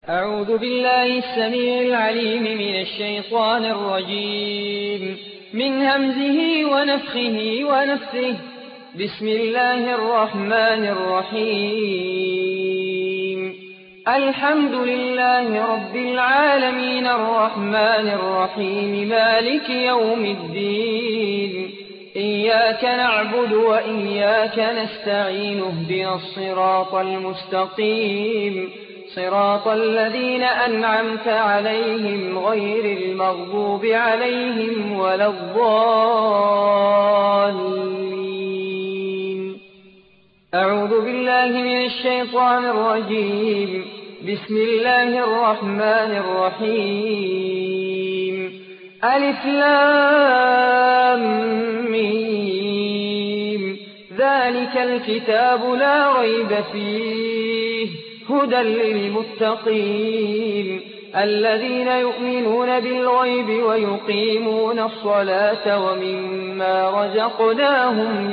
أعوذ بالله السميع العليم من الشيطان الرجيم من همزه ونفخه ونفثه. بسم الله الرحمن الرحيم. الحمد لله رب العالمين الرحمن الرحيم مالك يوم الدين. إياك نعبد وإياك نستعين اهدنا الصراط المستقيم صراط الذين أنعمت عليهم غير المغضوب عليهم ولا الضالين. أعوذ بالله من الشيطان الرجيم. بسم الله الرحمن الرحيم. ألف لام ميم. ذلك الكتاب لا ريب فيه هدى للمتقين الذين يؤمنون بالغيب ويقيمون الصلاة ومما رزقناهم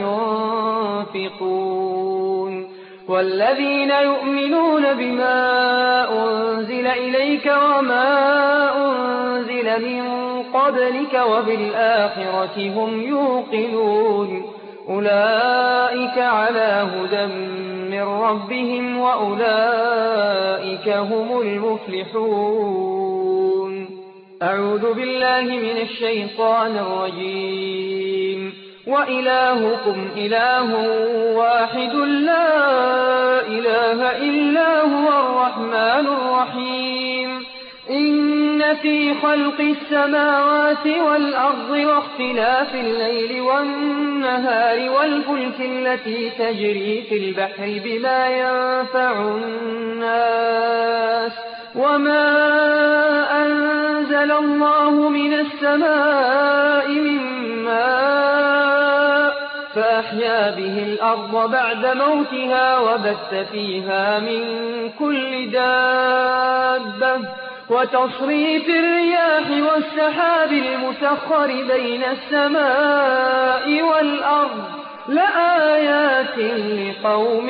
ينفقون والذين يؤمنون بما أنزل إليك وما أنزل من قبلك وبالآخرة هم يوقنون أولئك على هدى من ربهم وأولئك هم المفلحون. أعوذ بالله من الشيطان الرجيم. وإلهكم إله واحد لا إله إلا هو الرحمن الرحيم. إن في خلق السماوات والأرض واختلاف الليل والنهار والفلك التي تجري في البحر بما ينفع الناس وما أنزل الله من السماء من ماء فأحيا به الأرض بعد موتها وبث فيها من كل دابة وتصريف الرياح والسحاب المسخر بين السماء والأرض لآيات لقوم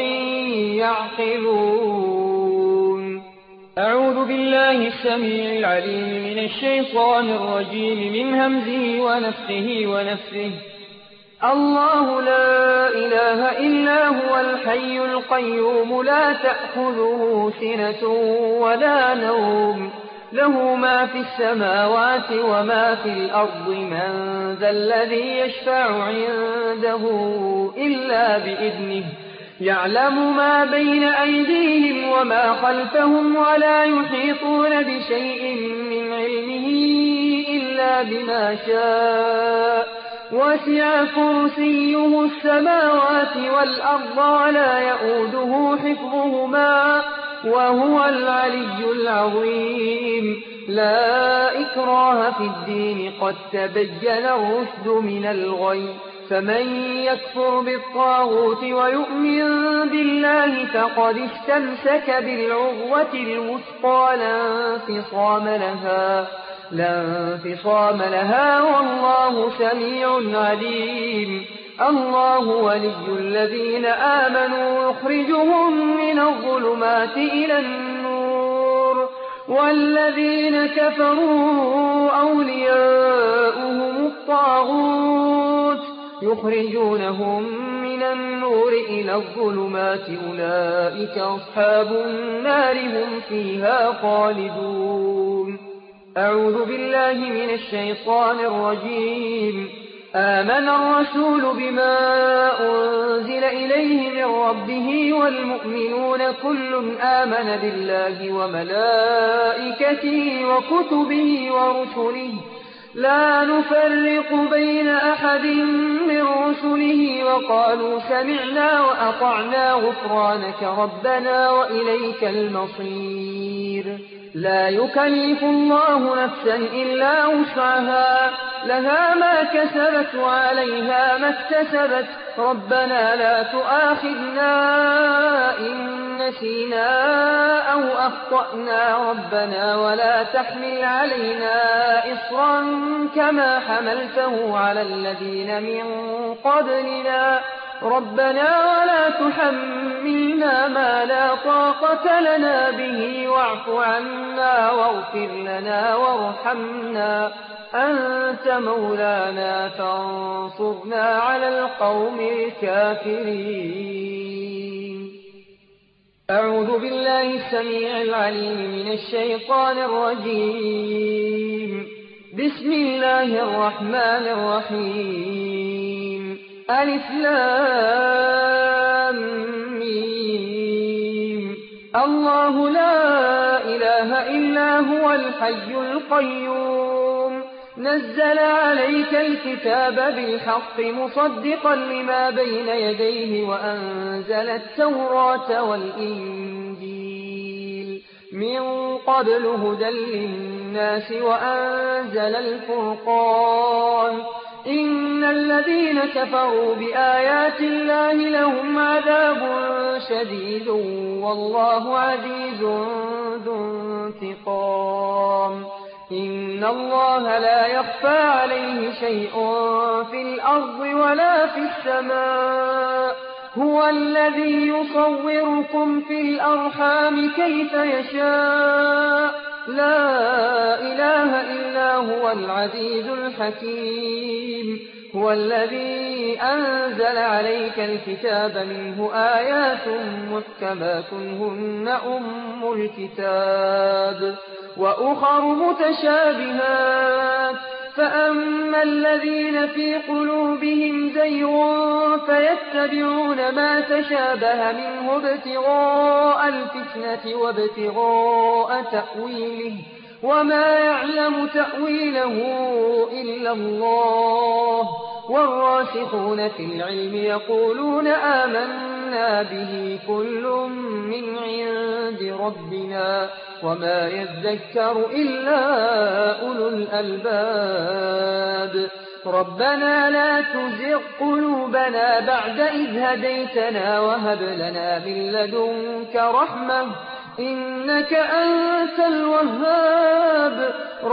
يعقلون. أعوذ بالله السميع العليم من الشيطان الرجيم من همزه ونفخه ونفثه. الله لا إله إلا هو الحي القيوم لا تأخذه سنة ولا نوم له ما في السماوات وما في الأرض من ذا الذي يشفع عنده إلا بإذنه يعلم ما بين أيديهم وما خلفهم ولا يحيطون بشيء من علمه إلا بما شاء وسع كرسيه السماوات والأرض ولا يؤوده حفظهما وهو العلي العظيم. لا إكراه في الدين قد تبين الرشد من الغي فمن يكفر بالطاغوت ويؤمن بالله فقد استمسك بالعروة الوثقى لا انفصام لها والله سميع عليم. الله ولي الذين آمنوا يخرجهم من الظلمات إلى النور والذين كفروا أولياؤهم الطاغوت يخرجونهم من النور إلى الظلمات أولئك أصحاب النار هم فيها خالدون. أعوذ بالله من الشيطان الرجيم. آمن الرسول بما أنزل إليه من ربه والمؤمنون كل آمن بالله وملائكته وكتبه ورسله لا نفرق بين أحد من رسله وقالوا سمعنا وأطعنا غفرانك ربنا وإليك المصير. لا يكلف الله نفسا إلا وسعها لها ما كسبت وعليها ما اكتسبت ربنا لا تؤاخذنا إن نسينا أو أخطأنا ربنا ولا تحمل علينا إصرا كما حملته على الذين من قبلنا ربنا ولا تحملنا ما لا طاقة لنا به واعف عنا واغفر لنا وارحمنا أنت مولانا فانصرنا على القوم الكافرين. أعوذ بالله السميع العليم من الشيطان الرجيم. بسم الله الرحمن الرحيم. ألف لام ميم. الله لا إله إلا هو الحي القيوم نزل عليك الكتاب بالحق مصدقا لما بين يديه وأنزل التوراة والإنجيل من قبل هدى للناس وأنزل الفرقان إن الذين كفروا بآيات الله لهم عذاب شديد والله عزيز ذو انتقام. إن الله لا يخفى عليه شيء في الأرض ولا في السماء هو الذي يصوركم في الأرحام كيف يشاء لا إله إلا هو العزيز الحكيم. هو الذي أنزل عليك الكتاب منه آيات محكمات هن أم الكتاب وأخر متشابهات فأما الذين في قلوبهم زيغ فيتبعون ما تشابه منه ابتغاء الفتنة وابتغاء تأويله وما يعلم تأويله إلا الله والراسخون في العلم يقولون آمنا به كل من عند ربنا وما يذكر إلا أولو الألباب. ربنا لا تزغ قلوبنا بعد إذ هديتنا وهب لنا من لدنك رحمة إنك أنت الوهاب.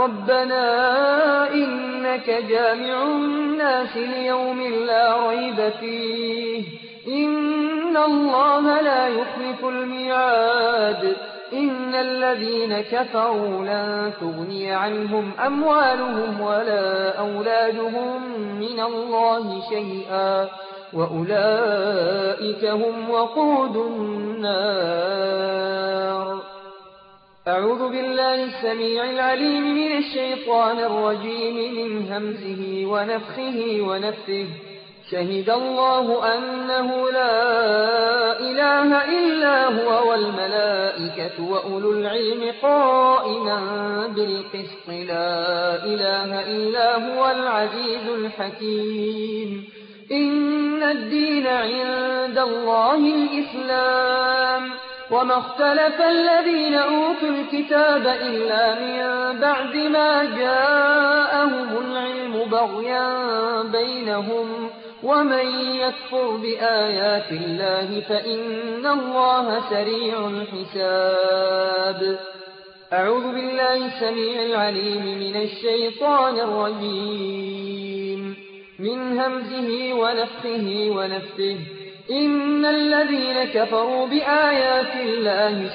ربنا إنك جامع الناس ليوم لا ريب فيه إن الله لا يخلف الميعاد. إن الذين كفروا لن تغني عنهم أموالهم ولا أولادهم من الله شيئا وأولئك هم وقود النار. أعوذ بالله السميع العليم من الشيطان الرجيم من همزه ونفخه ونفثه. شهد الله أنه لا إله إلا هو والملائكة وأولو العلم قائما بالقسط لا إله إلا هو العزيز الحكيم. إن الدين عند الله الإسلام وما اختلف الذين أوتوا الكتاب إلا من بعد ما جاءهم العلم بغيا بينهم ومن يكفر بآيات الله فإن الله سريع الحساب. أعوذ بالله السميع العليم من الشيطان الرجيم من همزه ونفخه ونفثه. إن الذين كفروا بآيات الله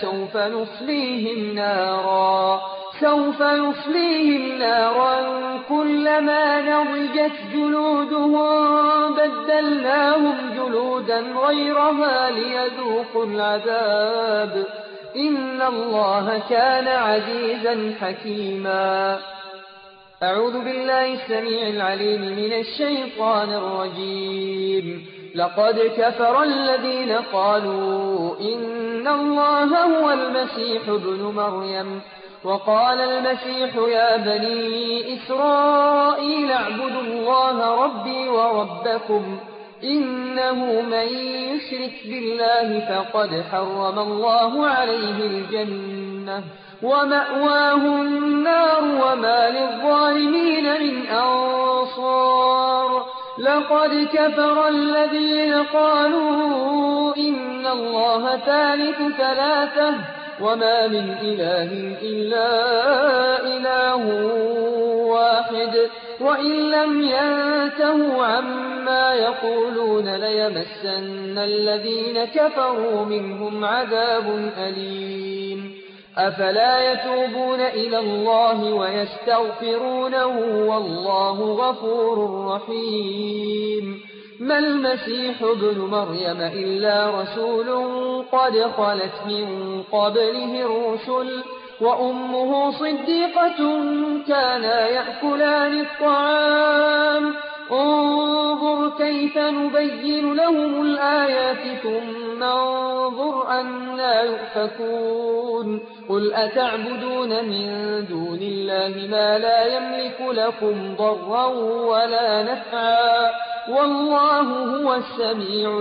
سوف نصليهم نارا كلما نضجت جلودهم بدلناهم جلودا غيرها ليذوقوا العذاب إن الله كان عزيزا حكيما. أعوذ بالله السميع العليم من الشيطان الرجيم. لقد كفر الذين قالوا إن الله هو المسيح ابن مريم وقال المسيح يا بني إسرائيل اعبدوا الله ربي وربكم إنه من يشرك بالله فقد حرم الله عليه الجنة ومأواه النار وما للظالمين من أنصار. لقد كفر الذين قالوا إن الله ثالث ثلاثة وما من إله إلا إله واحد وإن لم ينتهوا عما يقولون ليمسن الذين كفروا منهم عذاب أليم أفلا يتوبون إلى الله ويستغفرونه والله غفور رحيم ما المسيح ابن مريم إلا رسول قد خلت من قبله الرسل وأمه صديقة كانا يأكلان الطعام انظر كيف نبين لهم الآيات ثم انظر أنا يؤفكون قل أتعبدون من دون الله ما لا يملك لكم ضرا ولا نفعا والله هو السميع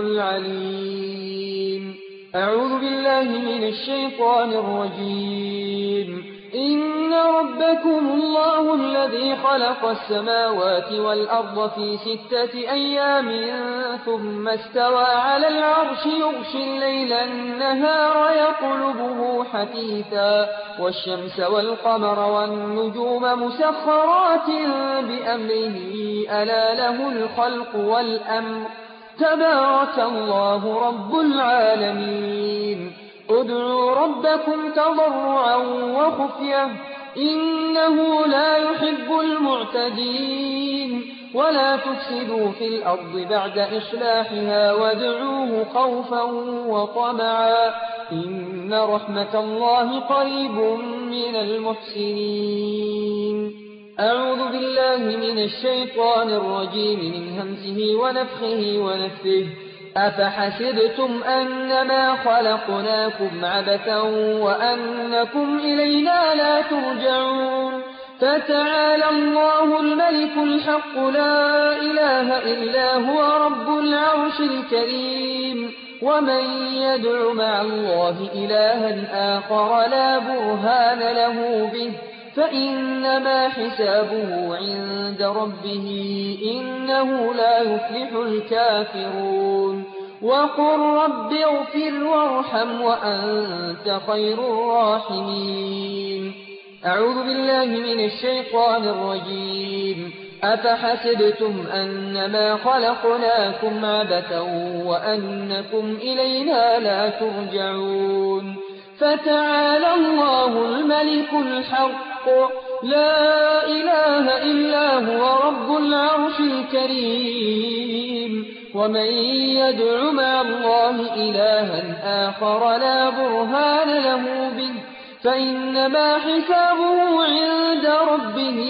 العليم أعوذ بالله من الشيطان الرجيم إن ربكم الله الذي خلق السماوات والأرض في 6 أيام ثم استوى على العرش يغشي الليل النهار يطلبه حثيثا والشمس والقمر والنجوم مسخرات بأمره ألا له الخلق والأمر تبارك الله رب العالمين ادعوا ربكم تضرعا وخفية إنه لا يحب المعتدين ولا تفسدوا في الأرض بعد إصلاحها وادعوه خوفا وطمعا إن رحمة الله قريب من المحسنين أعوذ بالله من الشيطان الرجيم من همزه ونفخه ونفثه أفحسبتم أنما خلقناكم عبثا وأنكم إلينا لا ترجعون فتعالى الله الملك الحق لا إله إلا هو رب العرش الكريم ومن يدع مع الله إلها آخر لا برهان له به فإنما حسابه عند ربه إنه لا يفلح الكافرون وقل رب اغفر وارحم وأنت خير الراحمين أعوذ بالله من الشيطان الرجيم أفحسبتم أنما خلقناكم عبثا وأنكم إلينا لا ترجعون فتعالى الله الملك الحق لا إله إلا هو رب العرش الكريم ومن يدع مع الله إلها آخر لا برهان له به فإنما حسابه عند ربه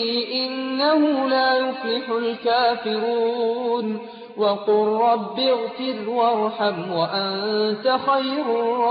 إنه لا يفلح الكافرون وقل رب اغفر وارحم وأنت خير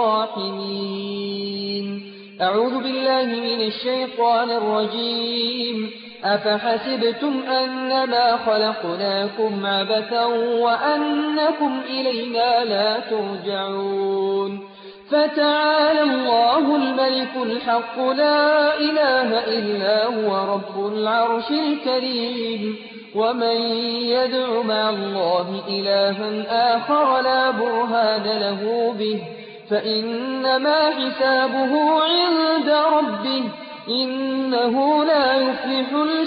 الراحمين أعوذ بالله من الشيطان الرجيم أفحسبتم أنما خلقناكم عبثا وأنكم إلينا لا ترجعون فتعالى الله الملك الحق لا إله إلا هو رب العرش الكريم ومن يدع مع الله إلها آخر لا برهان له به فإنما حسابه عند ربه إنه لا يفلح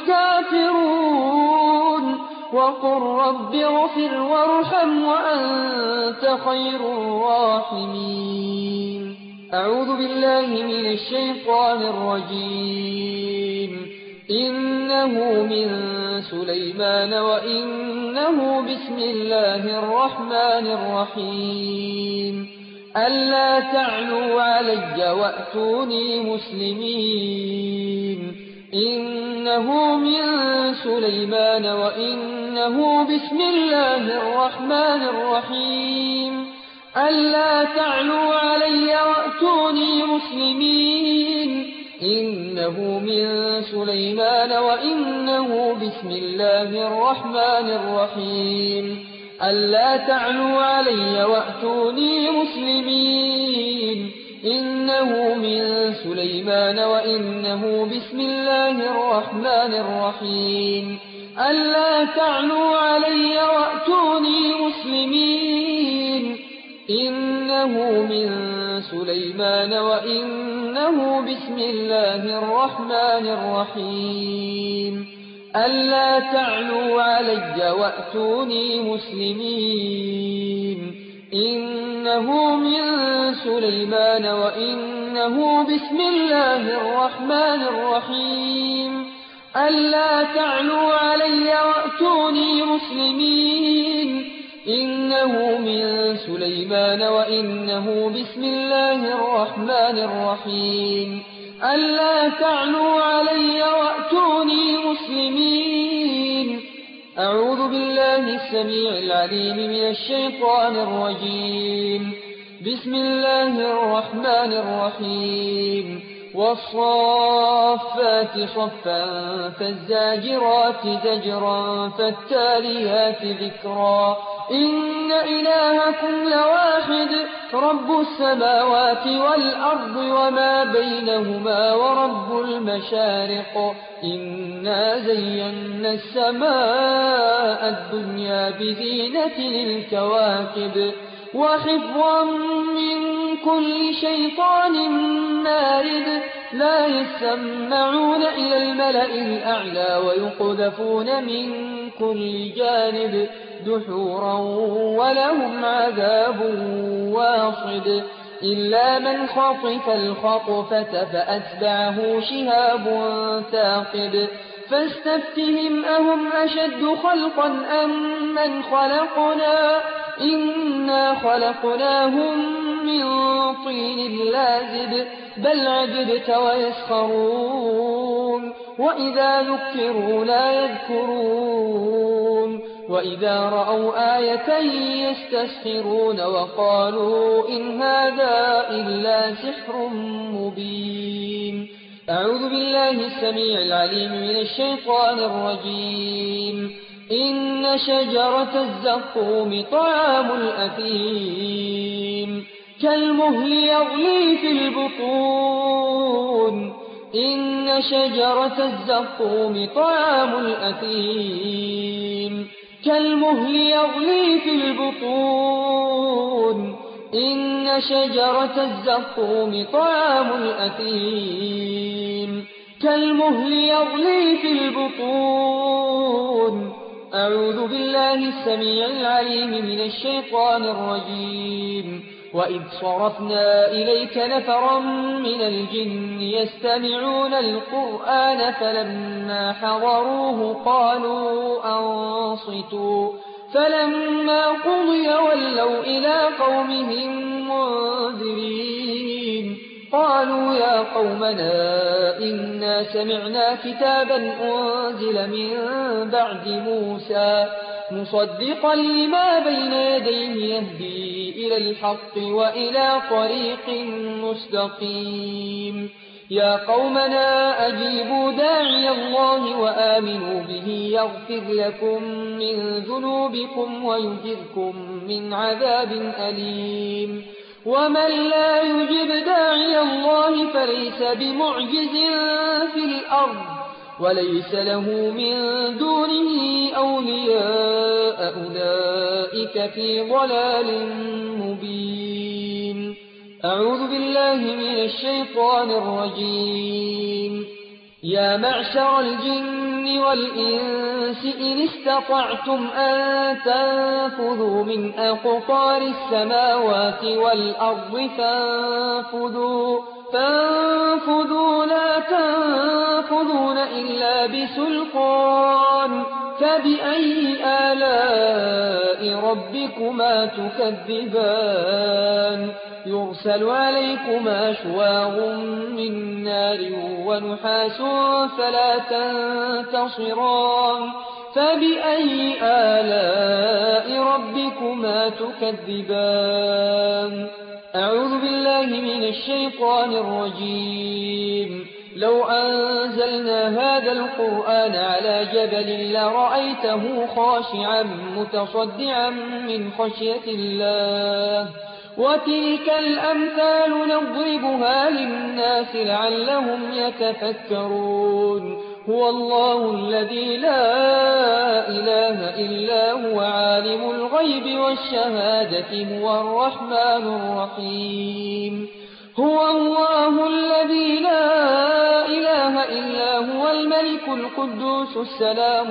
الكافرون وقل رب اغفر وارحم وأنت خير الراحمين أعوذ بالله من الشيطان الرجيم إنه من سليمان وإنه بسم الله الرحمن الرحيم ألا تعلوا علي وأتوني مسلمين إنه من سليمان وإنه بسم الله الرحمن الرحيم ألا تعلوا علي وأتوني مسلمين إنه من سليمان وإنه بسم الله الرحمن الرحيم ألا تعلوا علي وأتوني مسلمين إنه من سليمان وإنه بسم الله الرحمن الرحيم ألا تعلوا علي وأتوني مسلمين إنه من سليمان وإنه وإنه بسم الله الرحمن الرحيم ألا تعلوا علي وأتوني مسلمين إنه من سليمان وإنه بسم الله الرحمن الرحيم ألا تعلوا علي وأتوني مسلمين إنه من سليمان وإنه بسم الله الرحمن الرحيم ألا تعلوا علي وأتوني مسلمين أعوذ بالله السميع العليم من الشيطان الرجيم بسم الله الرحمن الرحيم والصافات صفا فالزاجرات زجرا فالتاليات ذكرا إن إلهكم لواحد رب السماوات والأرض وما بينهما ورب المشارق إنا زينا السماء الدنيا بزينة للكواكب وحفظا من كل شيطان مارد لا يسمعون إلى الملأ الأعلى ويقذفون من كل جانب دحورا ولهم عذاب واصب إلا من خطف الخطفة فأتبعه شهاب ثاقب فاستفتهم أهم أشد خلقا أم من خلقنا إنا خلقناهم من طين لازب بل عجبت ويسخرون وإذا ذكروا لا يذكرون وإذا رأوا آية يستسخرون وقالوا إن هذا إلا سحر مبين أعوذ بالله السميع العليم من الشيطان الرجيم إن شجرة الزقوم طعام الأثيم كالمهل يغلي في البطون إن شجرة الزقوم طعام الأثيم كالمهل يغلي في البطون إن شجرة الزقوم طعام الأثيم كالمهل يغلي في البطون أعوذ بالله السميع العليم من الشيطان الرجيم وإذ صرفنا إليك نفرا من الجن يستمعون القرآن فلما حضروه قالوا أنصتوا فلما قضي ولوا إلى قومهم منذرين قالوا يا قومنا إنا سمعنا كتابا أنزل من بعد موسى مصدقا لما بين يديه يهدي إلى الحق وإلى طريق مستقيم يا قومنا أجيبوا داعي الله وآمنوا به يغفر لكم من ذنوبكم ويجركم من عذاب أليم ومن لا يجب داعي الله فليس بمعجز في الأرض وليس له من دونه أولياء أولئك في ضلال مبين أعوذ بالله من الشيطان الرجيم يا معشر الجن والإنس إن استطعتم أن تنفذوا من أقطار السماوات والأرض فانفذوا لا تنفذون إلا بسلطان فبأي آلاء ربكما تكذبان يرسل عليكما شواظ من نار ونحاس فلا تنتصران فبأي آلاء ربكما تكذبان أعوذ بالله من الشيطان الرجيم لو أنزلنا هذا القرآن على جبل لرأيته خاشعا متصدعا من خشية الله وتلك الأمثال نضربها للناس لعلهم يتفكرون هو الله الذي لا إله إلا هو عالم الغيب والشهادة هو الرحمن الرحيم هو الله الذي لا إله إلا هو الملك القدوس السلام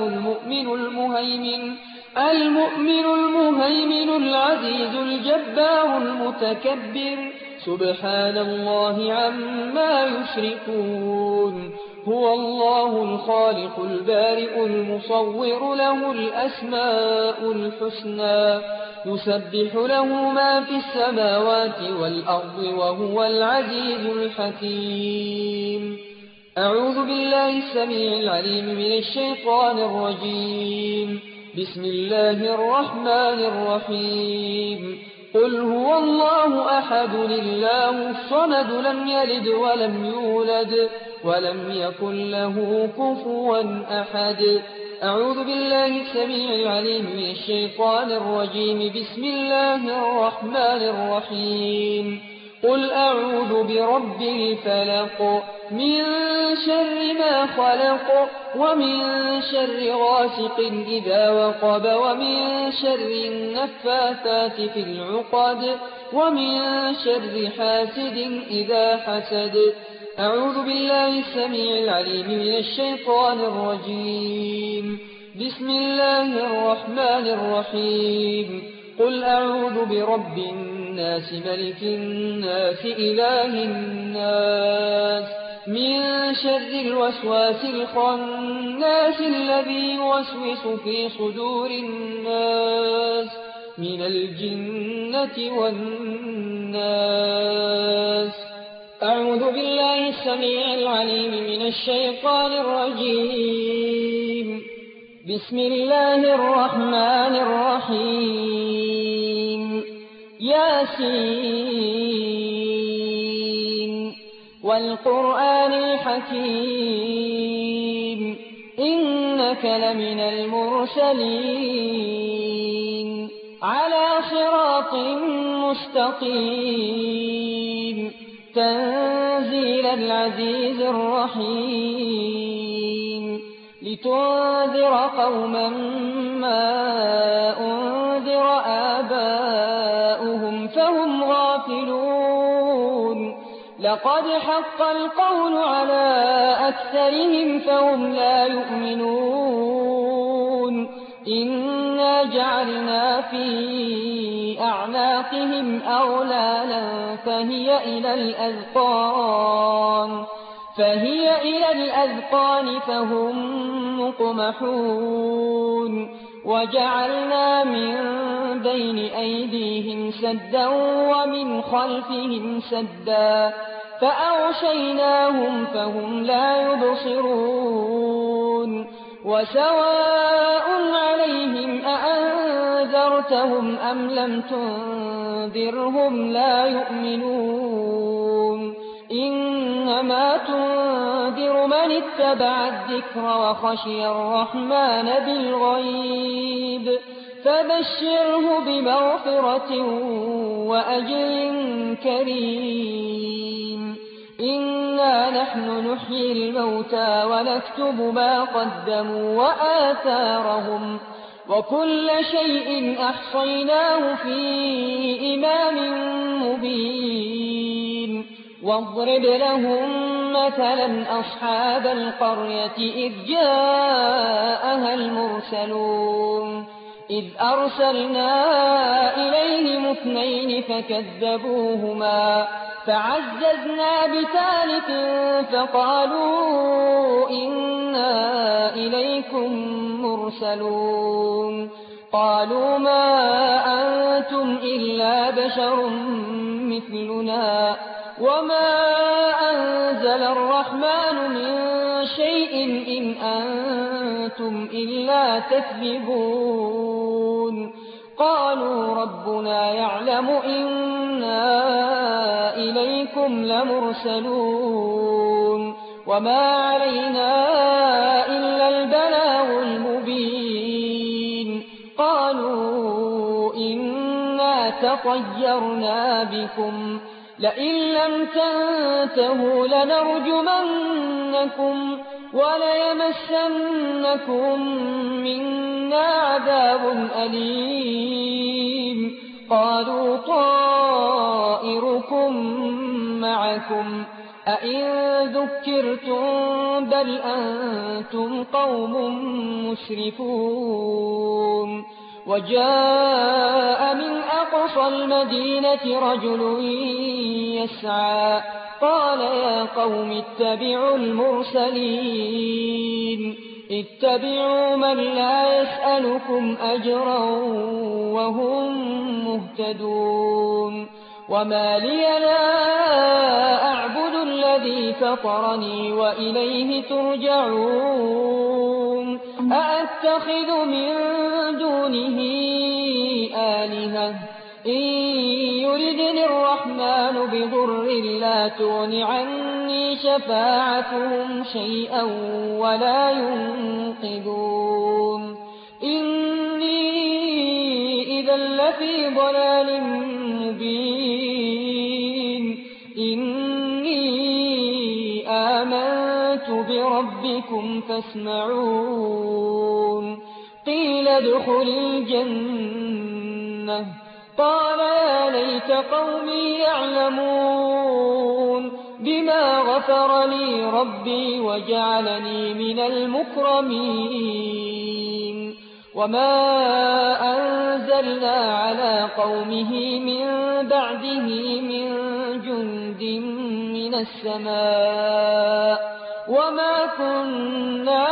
المؤمن المهيمن العزيز الجبار المتكبر سبحان الله عما يشركون هو الله الخالق البارئ المصور له الأسماء الحسنى يسبح له ما في السماوات والأرض وهو العزيز الحكيم أعوذ بالله السميع العليم من الشيطان الرجيم بسم الله الرحمن الرحيم قل هو الله أحد الله الصمد لم يلد ولم يولد ولم يكن له كفوا أحد أعوذ بالله السميع العليم من الشيطان الرجيم بسم الله الرحمن الرحيم قل أعوذ برب الفلق من شر ما خلق ومن شر غاسق إذا وقب ومن شر النفاثات في العقد ومن شر حاسد إذا حسد أعوذ بالله السميع العليم من الشيطان الرجيم بسم الله الرحمن الرحيم قل أعوذ برب الناس ملك الناس إله الناس من شر الوسواس الخناس الذي يوسوس في صدور الناس من الجنة والناس أعوذ بالله السميع العليم من الشيطان الرجيم بسم الله الرحمن الرحيم ياسين والقرآن الحكيم إنك لمن المرسلين على صراط مستقيم تنزيل العزيز الرحيم لتنذر قوما ما أنذر آباؤهم فهم غافلون لقد حق القول على أكثرهم فهم لا يؤمنون إنا جعلنا في أعناقهم أغلالا فهي إلى الأذقان فهم مقمحون وجعلنا من بين أيديهم سدا ومن خلفهم سدا فأغشيناهم فهم لا يبصرون وسواء عليهم أأنذرتهم أم لم تنذرهم لا يؤمنون إنما تنذر من اتبع الذكر وخشي الرحمن بالغيب فبشره بمغفرة وأجر كريم إنا نحن نحيي الموتى ونكتب ما قدموا وآثارهم وكل شيء أحصيناه في إمام مبين واضرب لهم مثلا أصحاب القرية إذ جاءها المرسلون إذ أرسلنا إليهم 2 فكذبوهما فعززنا بثالث فقالوا إنا إليكم مرسلون قالوا ما أنتم إلا بشر مثلنا وما أنزل الرحمن من شيء إن أنتم إلا تكذبون قالوا ربنا يعلم إنا إليكم لمرسلون وما علينا إلا البلاغ المبين قالوا إنا تطيرنا بكم لئن لم تنتهوا لنرجمنكم وليمسنكم منا عذاب أليم قالوا طائركم معكم أئن ذكرتم بل أنتم قوم مسرفون وجاء من أقصى المدينة رجل يسعى قال يا قوم اتبعوا المرسلين اتبعوا من لا يسألكم أجرا وهم مهتدون وما لي لا أعبد الذي فطرني وإليه ترجعون أأتخذ من دونه آلهة إن يردني الرحمن بضر لا تغن عني شفاعتهم شيئا ولا ينقذون إني إذا لفي ضلال مبين إني آمنت بربكم فاسمعون قيل ادخل الجنة قال يا ليت قومي يعلمون بما غفر لي ربي وجعلني من المكرمين وما أنزلنا على قومه من بعده من جند من السماء وما كنا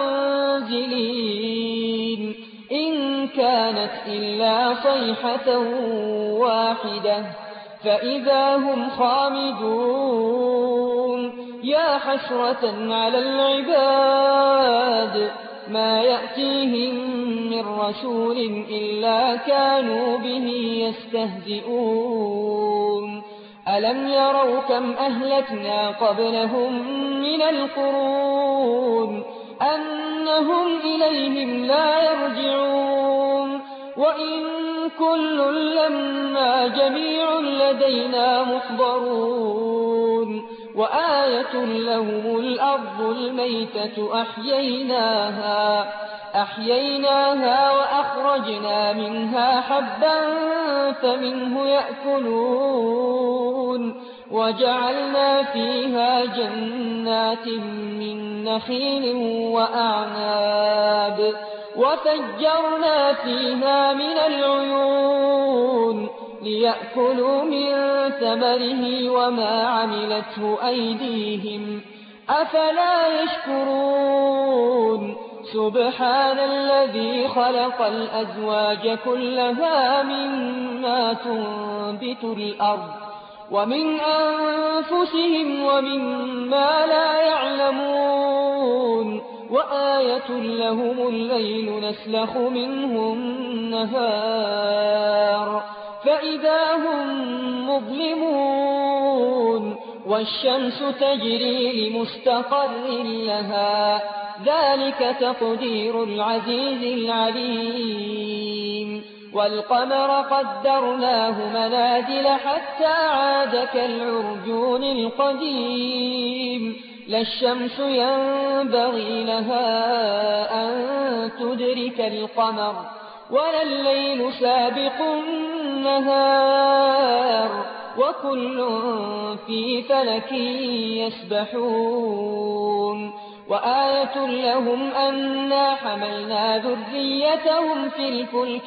منزلين إن كانت إلا صيحة واحدة فإذا هم خامدون يا حسرة على العباد ما يأتيهم من رسول إلا كانوا به يستهزئون ألم يروا كم أهلكنا قبلهم من القرون أنهم إليهم لا يرجعون وإن كل لما جميع لدينا محضرون وآية لهم الأرض الميتة أحييناها وأخرجنا منها حبا فمنه يأكلون وجعلنا فيها جنات من نخيل وأعناب وفجرنا فيها من العيون ليأكلوا من ثمره وما عملته أيديهم أفلا يشكرون سبحان الذي خلق الأزواج كلها مما تنبت الأرض ومن أنفسهم ومما لا يعلمون وآية لهم الليل نسلخ منه النهار فإذا هم مظلمون والشمس تجري لمستقر لها ذلك تقدير العزيز العليم والقمر قدرناه منازل حتى عاد كالعرجون القديم لا الشمس ينبغي لها أن تدرك القمر ولا الليل سابق النهار وكل في فلك يسبحون وآية لهم أنا حملنا ذريتهم في الفلك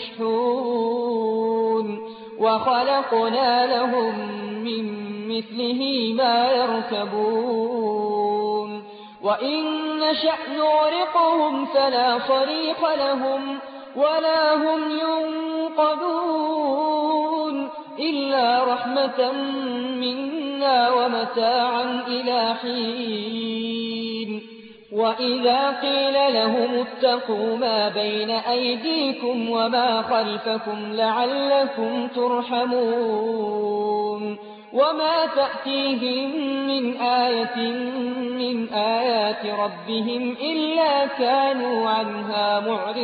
المشحون وخلقنا لهم من مثله ما يركبون وإن نشأ نغرقهم فلا صريخ لهم ولا هم ينقذون إلا رحمة منا ومتاعا إلى حين وإذا قيل لهم اتقوا ما بين أيديكم وما خلفكم لعلكم ترحمون وما تأتيهم من آية من آيات ربهم إلا كانوا عنها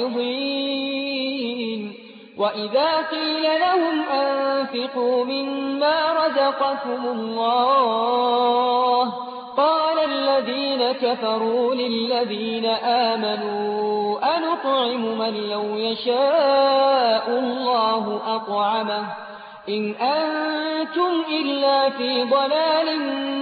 معرضين وإذا قيل لهم أنفقوا مما رزقكم الله قال الذين كفروا للذين آمنوا أنطعم من لو يشاء الله أطعمه إن أنتم إلا في ضلال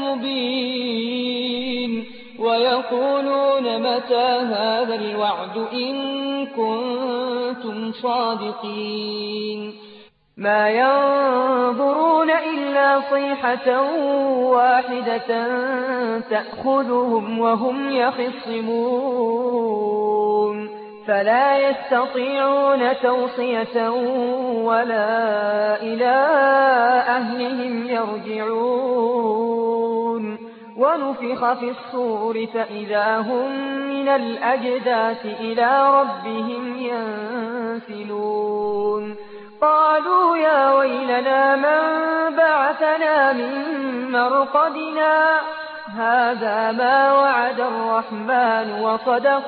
مبين ويقولون متى هذا الوعد إن كنتم صادقين ما ينظرون إلا صيحة واحدة تأخذهم وهم يخصمون فلا يستطيعون توصية ولا إلى أهلهم يرجعون ونفخ في الصور فإذا هم من الأجداث إلى ربهم ينسلون قالوا يا ويلنا من بعثنا من مرقدنا هذا ما وعد الرحمن وصدق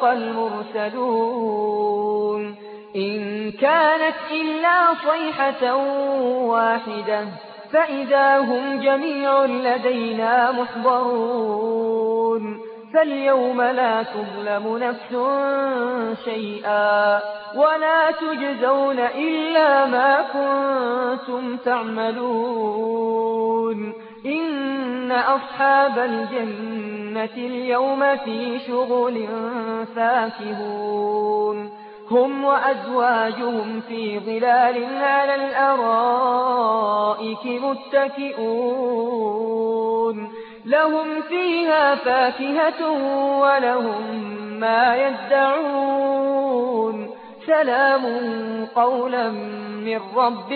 المرسلون إن كانت إلا صيحة واحدة فإذا هم جميع لدينا محضرون فاليوم لا تظلم نفس شيئا ولا تجزون إلا ما كنتم تعملون إن أصحاب الجنة اليوم في شغل فاكهون هم وأزواجهم في ظلال على الأرائك متكئون لهم فيها فاكهة ولهم ما يدعون سلام قولا من رب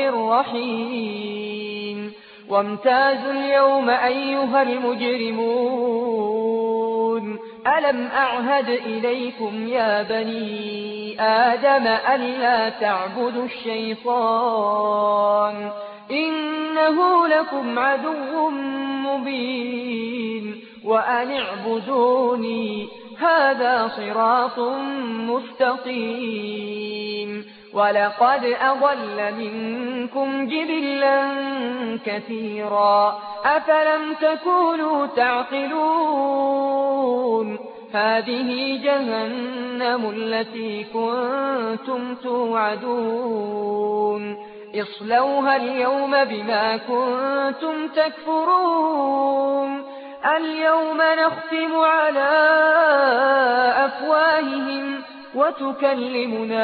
رحيم وامتازوا اليوم أيها المجرمون ألم أعهد إليكم يا بني آدم ألا تعبدوا الشيطان إنه لكم عدو مبين وأن اعبدوني هذا صراط مستقيم ولقد أضل منكم جبلا كثيرا أفلم تكونوا تعقلون هذه جهنم التي كنتم توعدون اصلوها اليوم بما كنتم تكفرون اليوم نختم على أفواههم وتكلمنا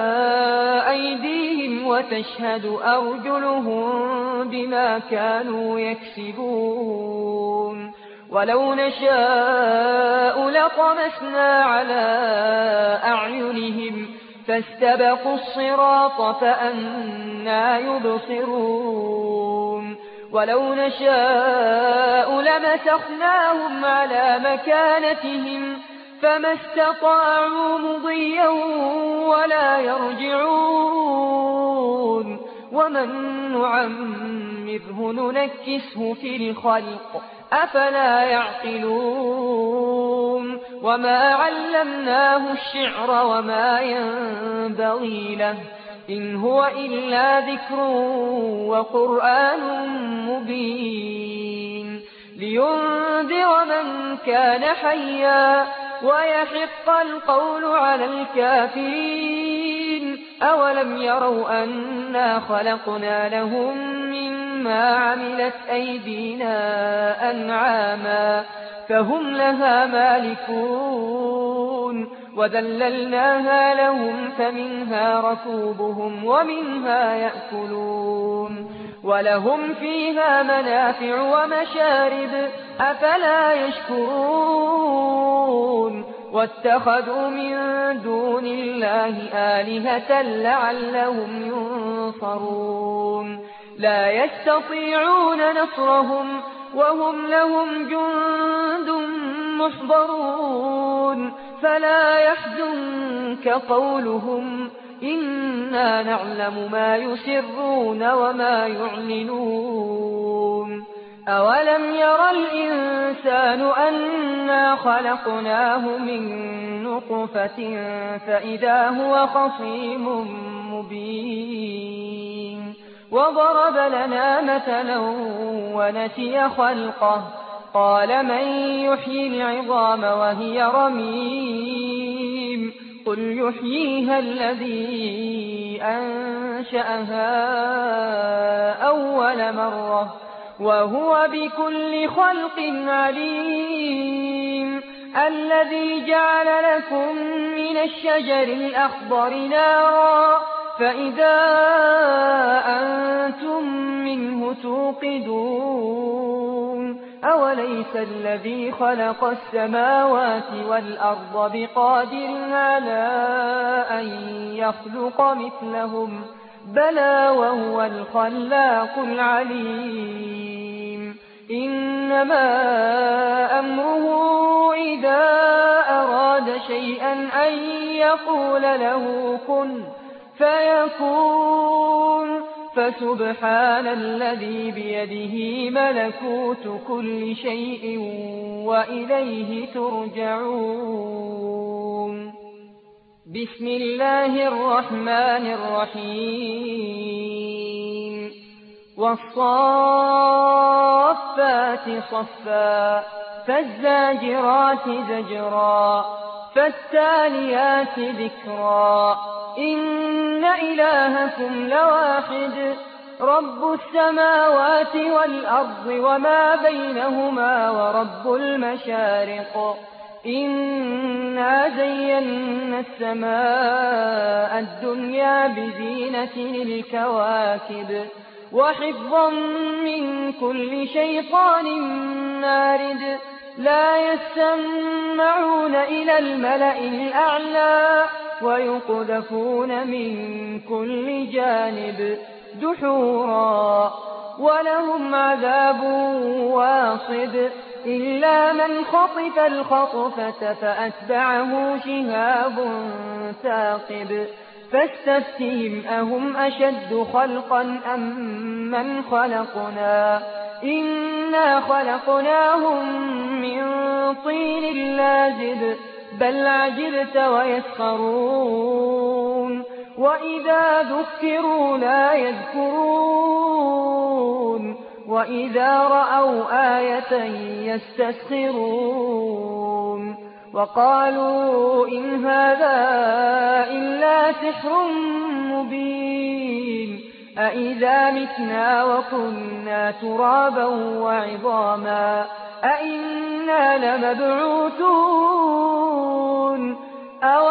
أيديهم وتشهد أرجلهم بما كانوا يكسبون ولو نشاء لطمسنا على أعينهم فاستبقوا الصراط فأنى يبصرون ولو نشاء لمسخناهم على مكانتهم فما استطاعوا مضيا ولا يرجعون ومن نعمره ننكسه في الخلق أفلا يعقلون وما علمناه الشعر وما ينبغي له إن هو إلا ذكر وقرآن مبين لينذر من كان حيا ويحق القول على الكافرين أولم يروا أنا خلقنا لهم مما عملت أيدينا أنعاما فهم لها مالكون وذللناها لهم فمنها ركوبهم ومنها يأكلون ولهم فيها منافع ومشارب أفلا يشكرون واتخذوا من دون الله آلهة لعلهم ينصرون لا يستطيعون نصرهم وهم لهم جند محضرون فلا يحزنك قولهم إنا نعلم ما يسرون وما يعلنون أولم ير الإنسان أنا خلقناه من نطفة فإذا هو خصيم مبين وضرب لنا مثلا ونسي خلقه قال من يحيي العظام وهي رميم قل يحييها الذي أنشأها أول مرة وهو بكل خلق عليم الذي جعل لكم من الشجر الأخضر نارا فإذا أنتم منه توقدون أوليس الذي خلق السماوات والأرض بقادر على أن يخلق مثلهم بلى وهو الخلاق العليم إنما أمره إذا أراد شيئا أن يقول له كن فيكون فسبحان الذي بيده ملكوت كل شيء وإليه ترجعون بسم الله الرحمن الرحيم والصافات صفا فالزاجرات زجرا فالتاليات ذكرا إن إلهكم لواحد رب السماوات والأرض وما بينهما ورب المشارق إنا زينا السماء الدنيا بزينة الكواكب وحفظا من كل شيطان مارد لا يسمعون إلى الملأ الأعلى ويقذفون من كل جانب دحورا ولهم عذاب واصب إلا من خطف الخطفة فأتبعه شهاب ثاقب فاستفتهم أهم أشد خلقا أم من خلقنا إنا خلقناهم من طين لازب بل عجبت ويسخرون وإذا ذكروا لا يذكرون وإذا رأوا آية يستسخرون وقالوا إن هذا إلا سحر مبين أإذا متنا وكنا ترابا وعظاما أإنا لمبعوثون أو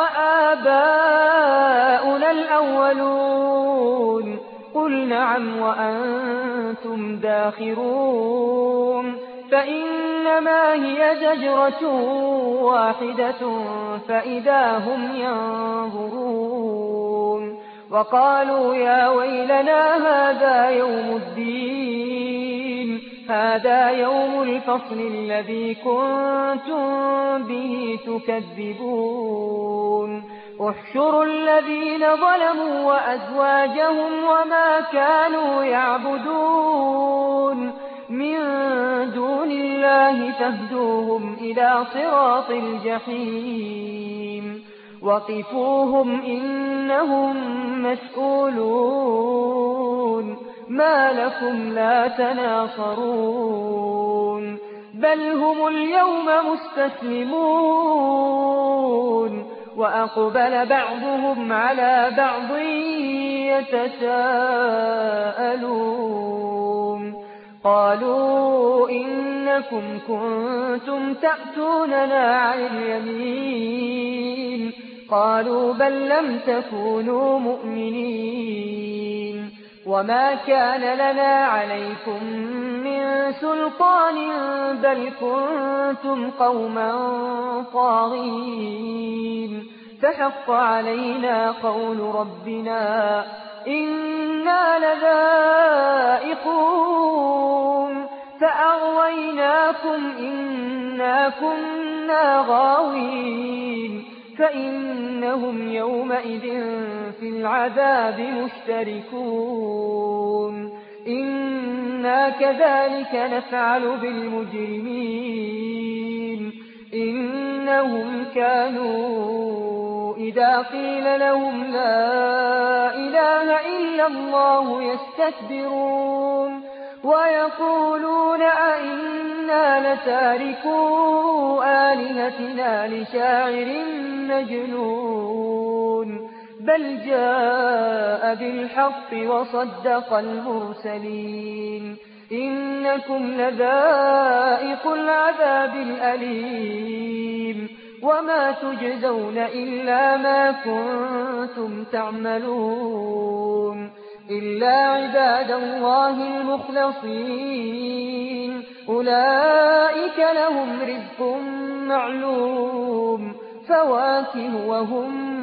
آباؤنا الأولون قل نعم وأنتم داخرون فإنما هي زجرة واحدة فإذا هم ينظرون وقالوا يا ويلنا هذا يوم الدين هذا يوم الفصل الذي كنتم به تكذبون احشروا الذين ظلموا وأزواجهم وما كانوا يعبدون من دون الله فاهدوهم إلى صراط الجحيم وقفوهم إنهم مسؤولون ما لكم لا تناصرون بل هم اليوم مستسلمون وأقبل بعضهم على بعض يتساءلون قالوا إنكم كنتم تأتوننا عن اليمين قالوا بل لم تكونوا مؤمنين وما كان لنا عليكم من سلطان بل كنتم قوما طاغين فحق علينا قول ربنا إنا لذائقون فأغويناكم إنا كنا غاوين فإنهم يومئذ في العذاب مشتركون إنا كذلك نفعل بالمجرمين إنهم كانوا إذا قيل لهم لا إله إلا الله يستكبرون ويقولون أئنا لتاركو آياتنا لشاعر مجنون بل جاء بالحق وصدق المرسلين إنكم لذائق العذاب الأليم وما تجزون إلا ما كنتم تعملون إلا عباد الله المخلصين أولئك لهم رزق معلوم فواكه وهم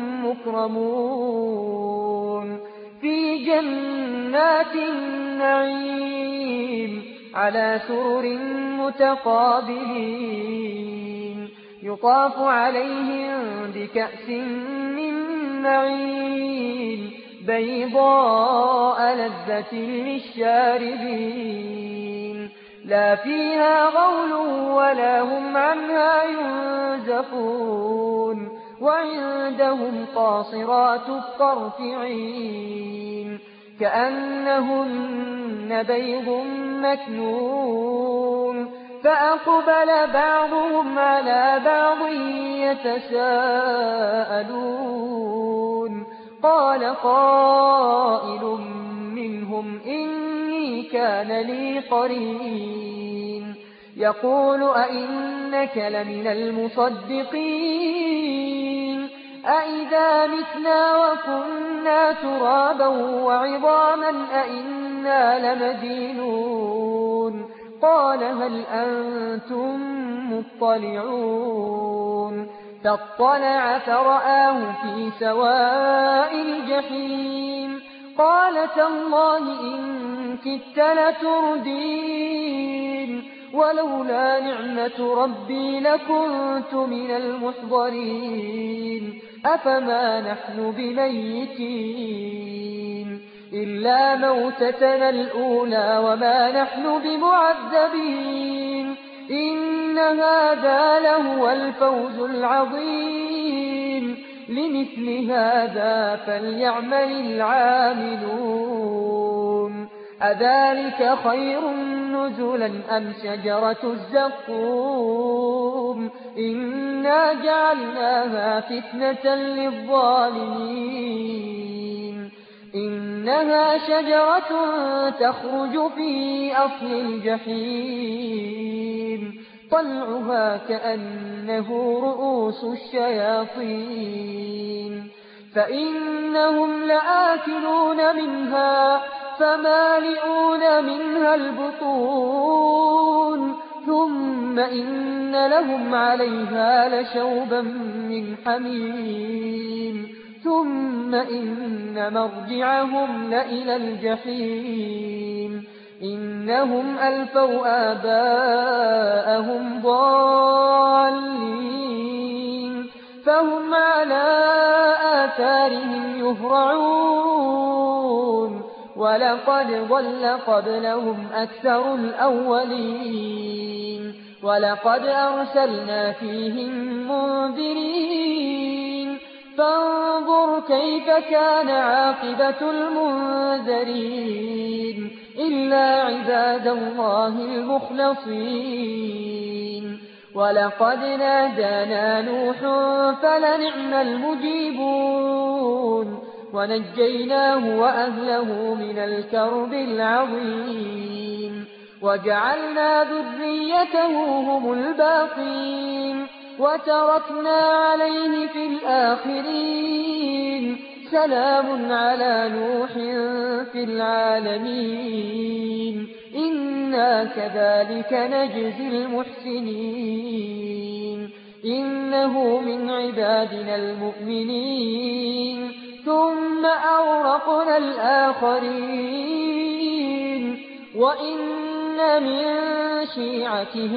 مكرمون في جنات النعيم على سرر متقابلين يطاف عليهم بكأس من معين بيضاء لذة للشاربين لا فيها غول ولا هم عنها ينزفون وعندهم قاصرات الطرف عين كأنهن بيض مكنون فأقبل بعضهم على بعض يتساءلون قال قائل منهم إني كان لي قرين يقول أئنك لمن المصدقين أئذا متنا وكنا ترابا وعظاما أئنا لمدينون قال هل أنتم مطلعون فاطلع فرآه في سواء الجحيم قال تالله إن كدت لتردين ولولا نعمة ربي لكنت من المحضرين أفما نحن بميتين إلا موتتنا الأولى وما نحن بمعذبين إن هذا لهو الفوز العظيم لمثل هذا فليعمل العاملون أذلك خير نزلا أم شجرة الزقوم إنا جعلناها فتنة للظالمين إنها شجرة تخرج في أصل الجحيم طلعها كأنه رؤوس الشياطين فإنهم لآكلون منها فمالئون منها البطون ثم إن لهم عليها لشوبا من حميم ثم إن مرجعهم لإلى الجحيم إنهم ألفوا آباءهم ضالين فهم على آثارهم يهرعون ولقد ضل قبلهم أكثر الأولين ولقد أرسلنا فيهم منذرين فانظر كيف كان عاقبة المنذرين إلا عباد الله المخلصين ولقد نادانا نوح فلنعم المجيبون ونجيناه وأهله من الكرب العظيم وجعلنا ذريته هم الباقين وتركنا عليه في الآخرين سلام على نوح في العالمين إنا كذلك نجزي المحسنين إنه من عبادنا المؤمنين ثم أغرقنا الآخرين وإن من شيعته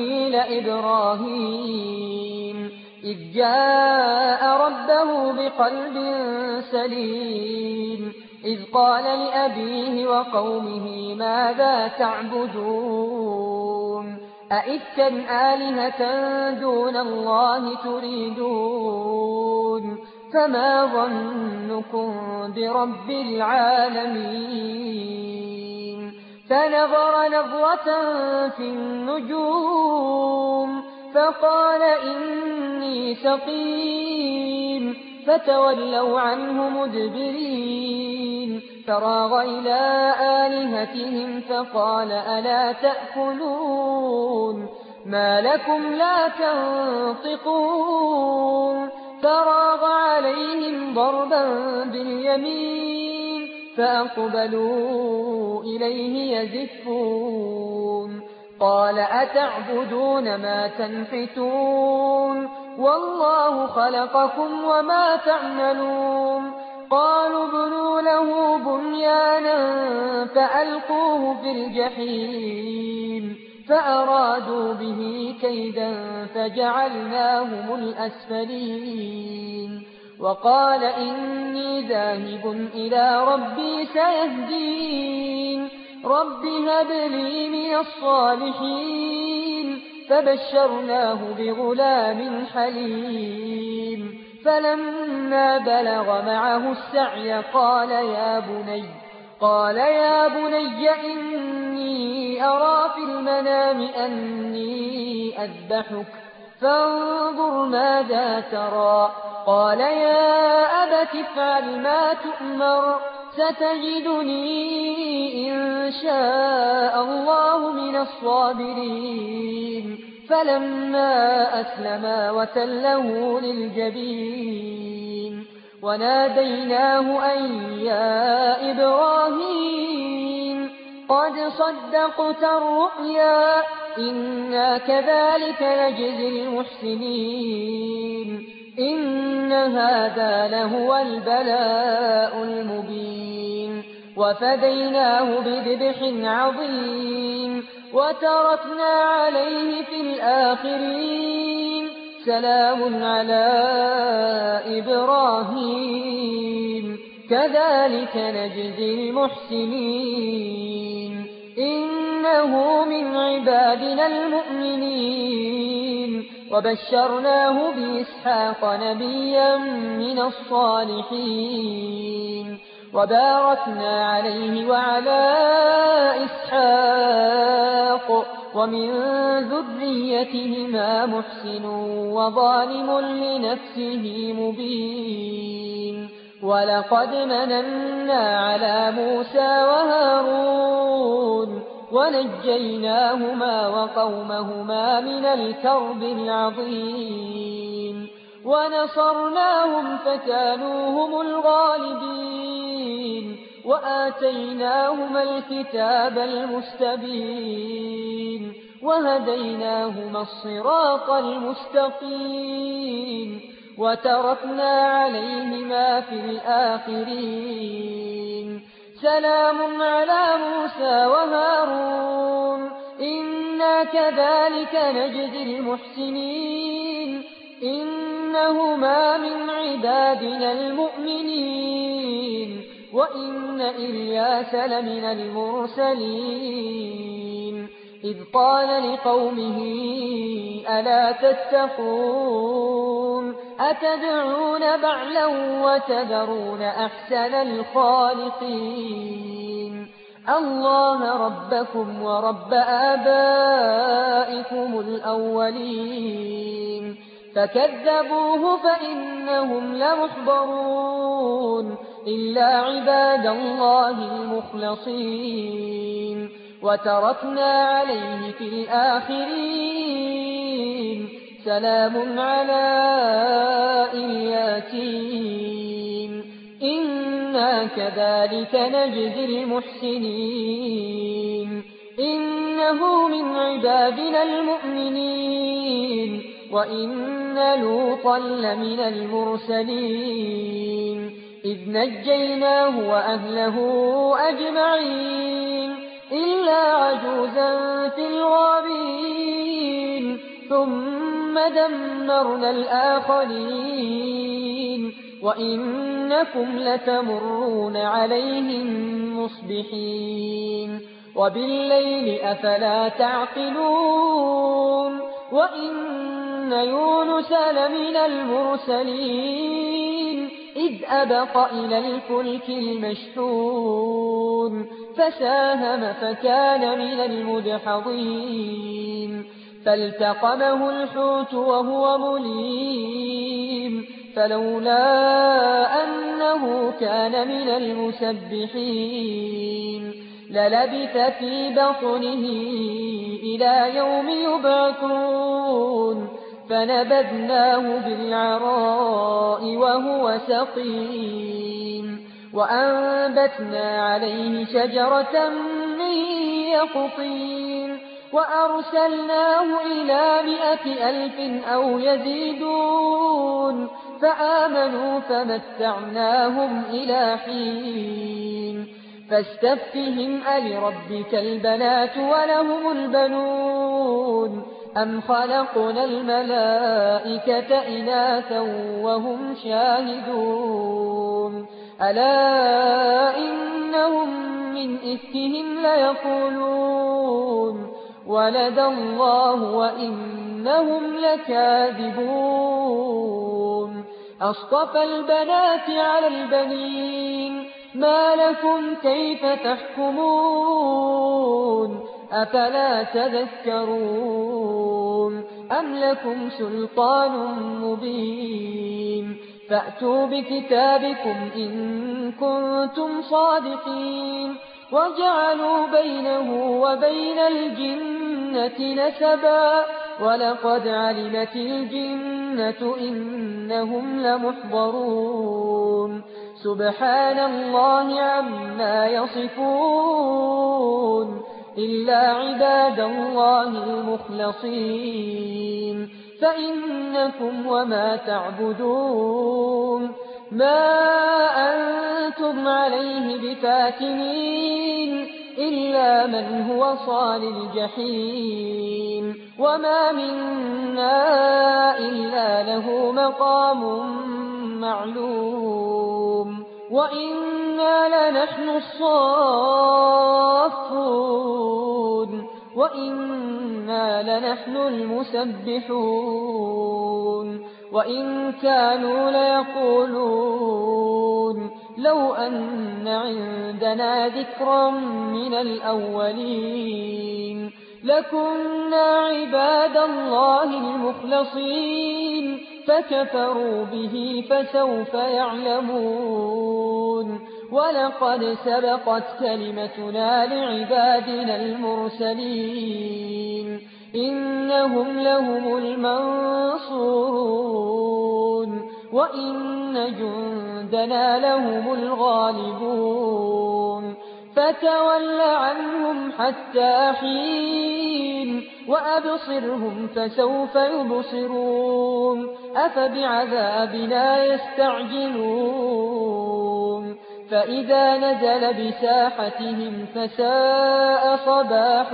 لإبراهيم إذ جاء ربه بقلب سليم إذ قال لأبيه وقومه ماذا تعبدون أئفكا آلهة دون الله تريدون فما ظنكم برب العالمين فنظر نظرة في النجوم فقال إني إني سقيم فتولوا عنه مدبرين فراغ إلى آلهتهم فقال ألا تأكلون ما لكم لا تنطقون فراغ عليهم ضربا باليمين فأقبلوا إليه يزفون قال أتعبدون ما تنحتون والله خلقكم وما تعملون قالوا ابنوا له بنيانا فألقوه في الجحيم فأرادوا به كيدا فجعلناهم الأسفلين وقال إني ذاهب إلى ربي سيهدين رب هب لي من الصالحين فبشرناه بغلام حليم فلما بلغ معه السعي قال يا بني إني أرى في المنام أني أذبحك فانظر ماذا ترى قال يا أبت افعل ما تؤمر ستجدني إن شاء الله من الصابرين فلما أسلما وتله للجبين وناديناه أن يا إبراهيم قد صدقت الرؤيا إنا كذلك نجزي المحسنين إن هذا لهو البلاء المبين وفديناه بذبح عظيم وتركنا عليه في الآخرين سلام على إبراهيم كذلك نجزي المحسنين إنه من عبادنا المؤمنين وبشرناه بإسحاق نبيا من الصالحين وباركنا عليه وعلى إسحاق ومن ذريتهما محسن وظالم لنفسه مبين ولقد مننا على موسى وهارون ونجيناهما وقومهما من الكرب العظيم ونصرناهم فكانوا هم الغالبين وآتيناهما الكتاب المستبين وهديناهما الصراط المستقيم وتركنا عليهما في الآخرين سلام على موسى وهارون إنا كذلك نجزي المحسنين إنهما من عبادنا المؤمنين وإن إلياس لمن المرسلين إذ قال لقومه ألا تتقون أتدعون بعلا وتذرون أحسن الخالقين الله ربكم ورب آبائكم الأولين فكذبوه فإنهم لمحضرون إلا عباد الله المخلصين وتركنا عليه في الآخرين سلام على الياسين إنا كذلك نجزي المحسنين إنه من عبادنا المؤمنين وإن لوطا لمن المرسلين إذ نجيناه وأهله أجمعين إلا عجوزا في الغابرين ثم دمرنا الآخرين وإنكم لتمرون عليهم مصبحين وبالليل أفلا تعقلون وإن يونس لمن المرسلين إذ أبق إلى الفلك المشحون فساهم فكان من المدحضين فالتقمه الحوت وهو مليم فلولا أنه كان من المسبحين للبث في بطنه إلى يوم يبعثون فنبذناه بالعراء وهو سقيم وأنبتنا عليه شجرة من يقطين وأرسلناه إلى 100,000 أو يزيدون فآمنوا فمتعناهم إلى حين فاستفتهم ألربك البنات ولهم البنون أم خلقنا الملائكة إناثا وهم شاهدون ألا إنهم من إفكهم ليقولون ولد الله وإنهم لكاذبون أصطفى البنات على البنين ما لكم كيف تحكمون أفلا تذكرون أم لكم سلطان مبين فأتوا بكتابكم إن كنتم صادقين وجعلوا بينه وبين الجنة نسبا ولقد علمت الجنة إنهم لمحضرون سبحان الله عما يصفون إلا عباد الله المخلصين فإنكم وما تعبدون ما أنتم عليه بفاتنين إلا من هو صال الجحيم وما منا إلا له مقام معلوم وإنا لنحن الصافون وإنا لنحن المسبحون وإن كانوا ليقولون لو أن عندنا ذكرا من الأولين لكنا عباد الله المخلصين فكفروا به فسوف يعلمون ولقد سبقت كلمتنا لعبادنا المرسلين إنهم لهم المنصورون وإن جندنا لهم الغالبون فتول عنهم حتى حين وأبصرهم فسوف يبصرون أفبعذابنا يستعجلون فإذا نزل بساحتهم فساء صباح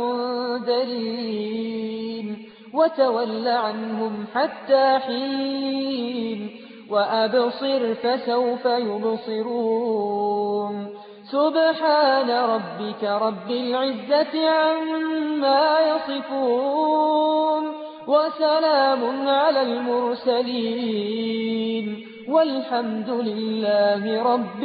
المنذرين وتول عنهم حتى حين وأبصر فسوف يبصرون سبحان ربك رب العزة عما يصفون وسلام على المرسلين والحمد لله رب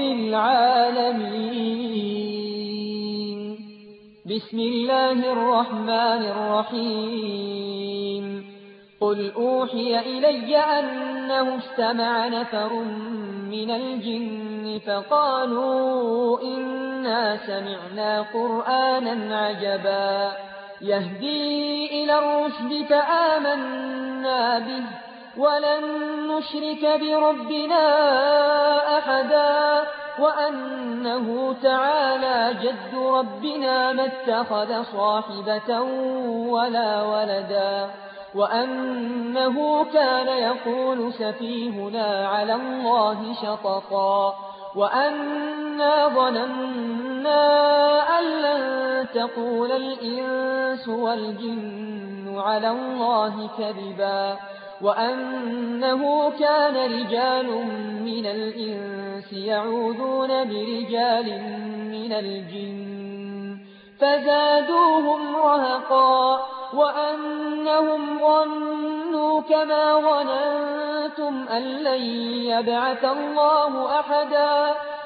العالمين بسم الله الرحمن الرحيم قل أوحي إلي أنه استمع نفر من الجن فقالوا إنا سمعنا قرآنا عجبا يهدي إلى الرشد فآمنا به ولن نشرك بربنا أحدا وأنه تعالى جد ربنا ما اتخذ صاحبة ولا ولدا وأنه كان يقول سفيهنا على الله شططا وأنا ظننا أن لن تقول الإنس والجن على الله كذبا وأنه كان رجال من الإنس يعوذون برجال من الجن فزادوهم رهقا وأنهم ظنوا كما ظننتم أن لن يبعث الله أحدا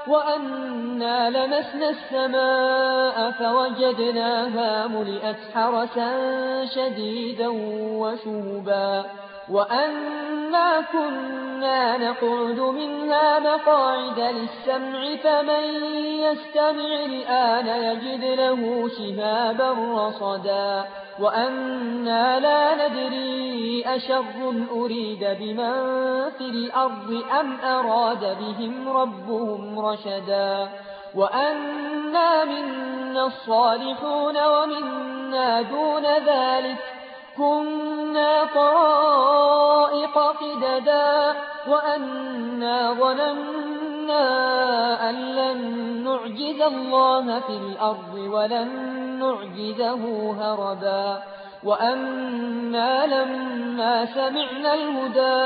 وأنا لمسنا السماء فوجدناها ملئت حرسا شديدا وشهبا وأنا كنا نقعد منها مقاعد للسمع فمن يستمع الآن يجد له شهابا رصدا وأنا لا ندري أشر أريد بمن في الأرض أم أراد بهم ربهم رشدا وأنا منا الصالحون ومنا دون ذلك كنا طرائق قددا وأنا ظننا أن لن نعجز الله في الأرض ولن نعجزه هربا وأنا لما سمعنا الهدى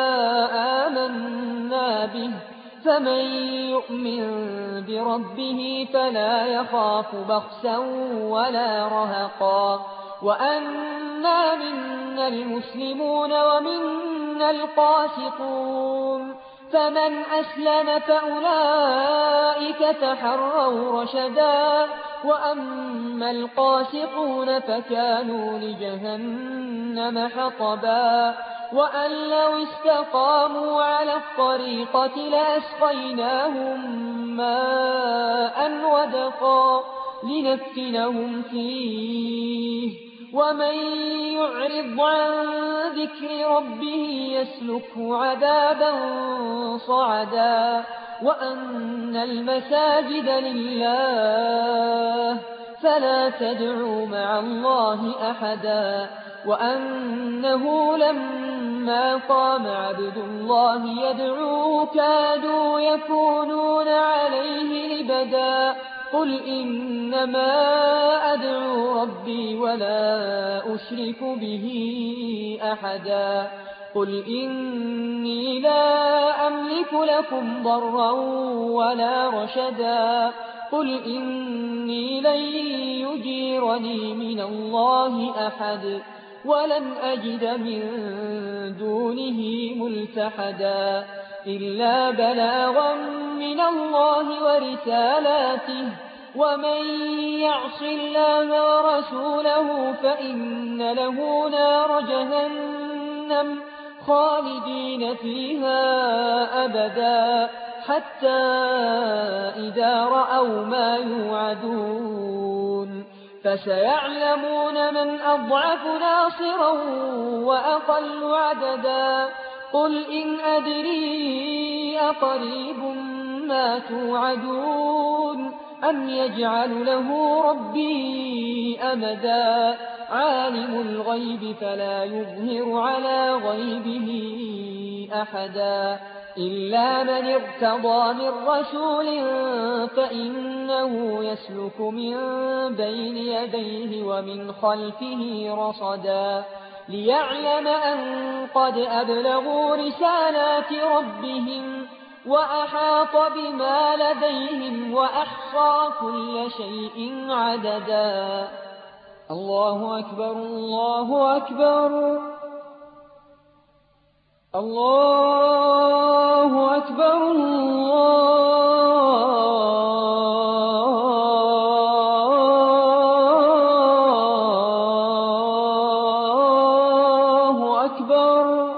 آمنا به فمن يؤمن بربه فلا يخاف بخسا ولا رهقا وأنا منا المسلمون ومنا القاسطون فمن أسلم فأولئك تحروا رشدا وأما القاسطون فكانوا لجهنم حطبا وأن لو استقاموا على الطريقة لأسقيناهم ماء ودقا لنفتنهم فيه ومن يعرض عن ذكر ربه يسلكه عذابا صعدا وأن المساجد لله فلا تدعوا مع الله أحدا وأنه لما قام عبد الله يدعوه كادوا يكونون عليه لبدا قل إنما أدعو ربي ولا أشرك به أحدا قل إني لا أملك لكم ضرا ولا رشدا قل إني لن يجيرني من الله أحد ولن أجد من دونه ملتحدا إلا بلاغا من الله ورسالاته ومن يعص الله ورسوله فإن له نار جهنم خالدين فيها أبدا حتى إذا رأوا ما يوعدون فسيعلمون من أضعف ناصرا وأقل عددا قل إن أدري أقريب ما توعدون أم يجعل له ربي أمدا عالم الغيب فلا يظهر على غيبه أحدا إلا من ارتضى من رسول فإنه يسلك من بين يديه ومن خلفه رصدا ليعلم أن قد أبلغوا رسالات ربهم وأحاط بما لديهم وأحصى كل شيء عددا الله أكبر الله أكبر الله أكبر الله أكبر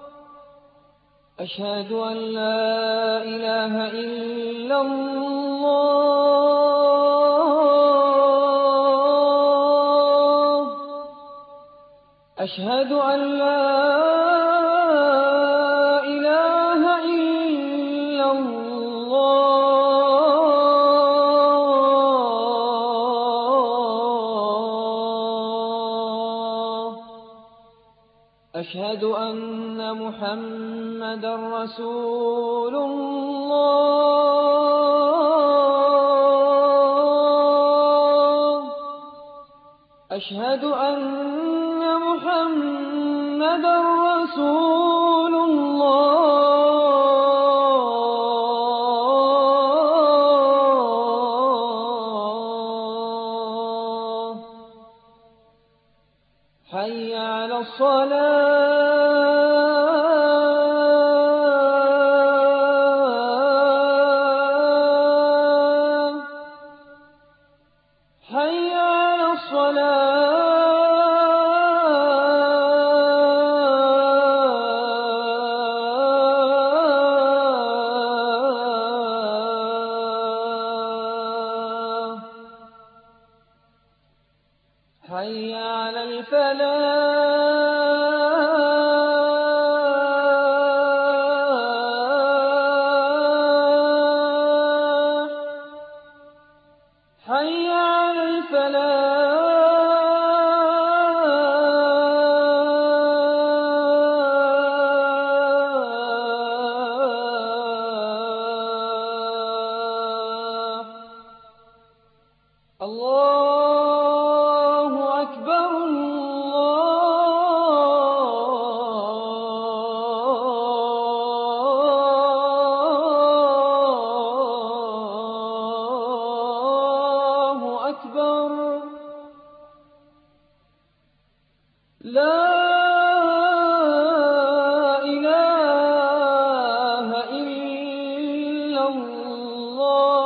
أشهد أن لا إله إلا الله أشهد أن لا إله إلا الله أشهد أن محمدا رسول الله أشهد أن محمدا رسول الله حي على الصلاة حي على الفلاح حي على الفلاح الله أكبر الله أكبر لا إله إلا الله